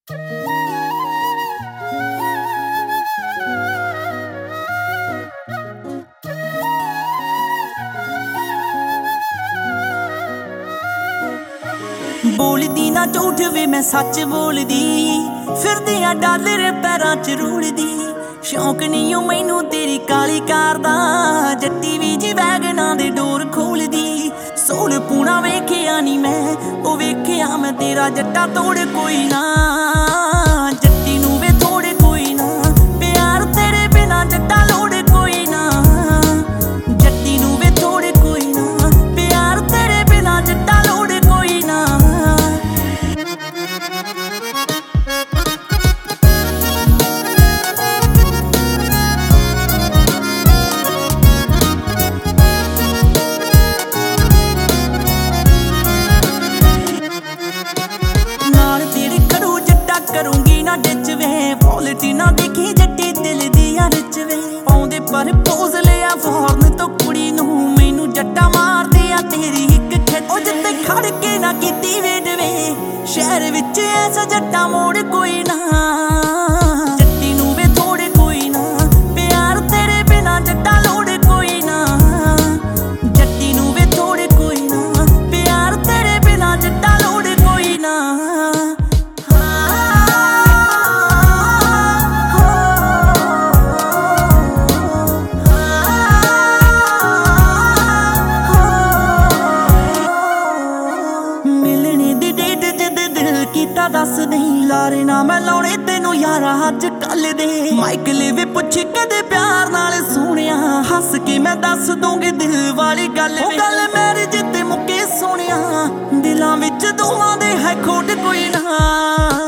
बोलदी ना झूठ वे मैं सच बोलदी, फिरदे आ डालर पैरां च रूलदी। शौक नहीं ओ मैनू तेरी काली कार दा, जट्टी भी जी वैगनां दे डोर खोलदी। सोल पूना वेखिया नी मैं, ओ वेखिया मैं तेरा जट्टा तोड़ कोई ना। जट्टी नू वे थोड़ कोई ना, प्यार तेरे बिना जट्टा लोड़ कोई ना। जट्टी नू वे थोड़ कोई ना, प्यार तेरे बिना जट्टा लोड़ कोई ना। करूंगी ना डिच वे, क्वालिटी ना देखी जट्टी दिल दी रिच वे। आउंदे पर पोज लिया फॉर्न तो कुड़ी नू, मैनू जट्टा मार दिया तेरी हिक खिच। ओ जित्ते खड़ के ना कीती वेट वे, शहर विच ऐसा जट्टा मोड़ कोई ना। जट्टी नू वे थोड़ कोई ना, प्यार तेरे बिना जट्टा लोड़ कोई ना। जट्टी नू वे थोड़ कोई ना, प्यार तेरे बिना जट्टा लोड़ कोई ना। कीता दस नहीं लारे ना मैं लाउणे तेनू यारा अज कल दे। माइकल वे पुछ के दे प्यार नाल सोहणिया, हस के मैं दस दूंगी दिल वाली गल। ओ गल मैरिज ते मुके सोहणिया, दिलां विच दोवां दे है खोट कोई ना।